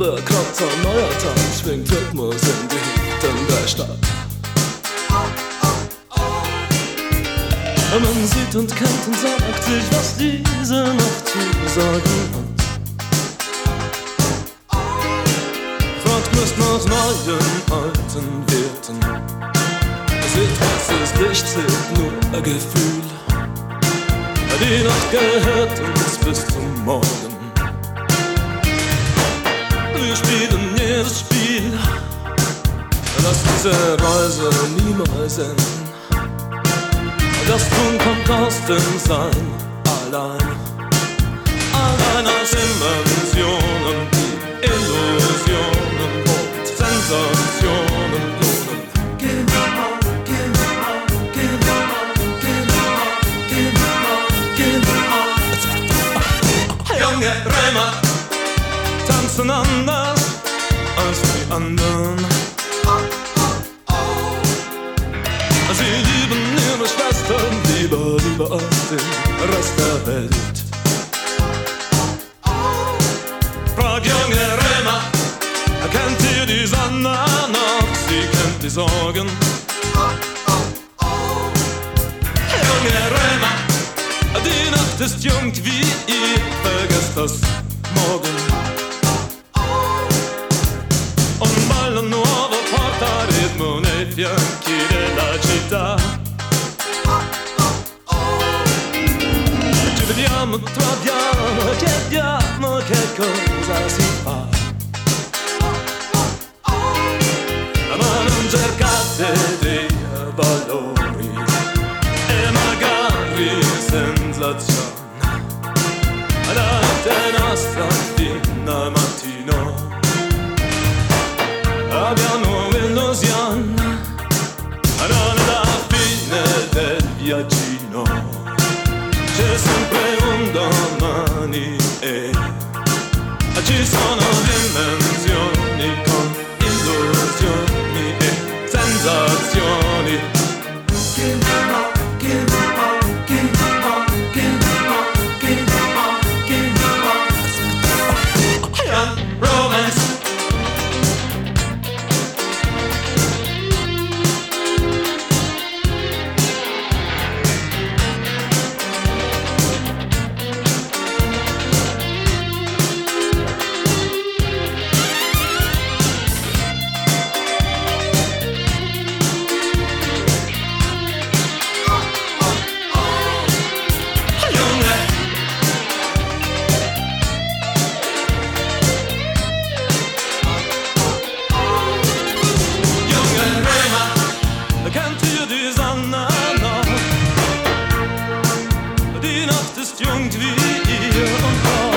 Kratzer, neuer Tag schwingt Rhythmus in die Hütten der Stadt. Man sieht und kennt und sagt sich, was diese Nacht zu sagen hat. Fragt nicht nach neuen, alten Werten. Seht, was ist Licht, zählt nur ein Gefühl. Die Nacht gehört uns bis zum Morgen. Wir spielen jedes Spiel, lass diese Reise niemals enden. Das Tun kommt aus dem Sein allein. Allein aus Dimensionen, Illusionen und Sensationen lohnen. Junge Römer tanzen anders als die anderen. Sie lieben ihre Schwestern lieber als den Rest der Welt. Frag junge Römer, kennt ihr die Sonne noch? Sie kennt die Sorgen. Junge Römer, die Nacht ist jung wie ihr, vergesst das morgen. Un ballo nuovo porta ritmo nei fianchi della città. Ci vediamo, troviamo, chiediamo che cosa si fa. Ma non cercate dei valori e magari sensazioni. La notte nostra fino al mattino. Abbiamo un'illusione, non è la fine del viaggino. C'è sempre un domani e ci sono dimensioni con illusioni e sensazioni. Die Nacht ist jung wie ihr und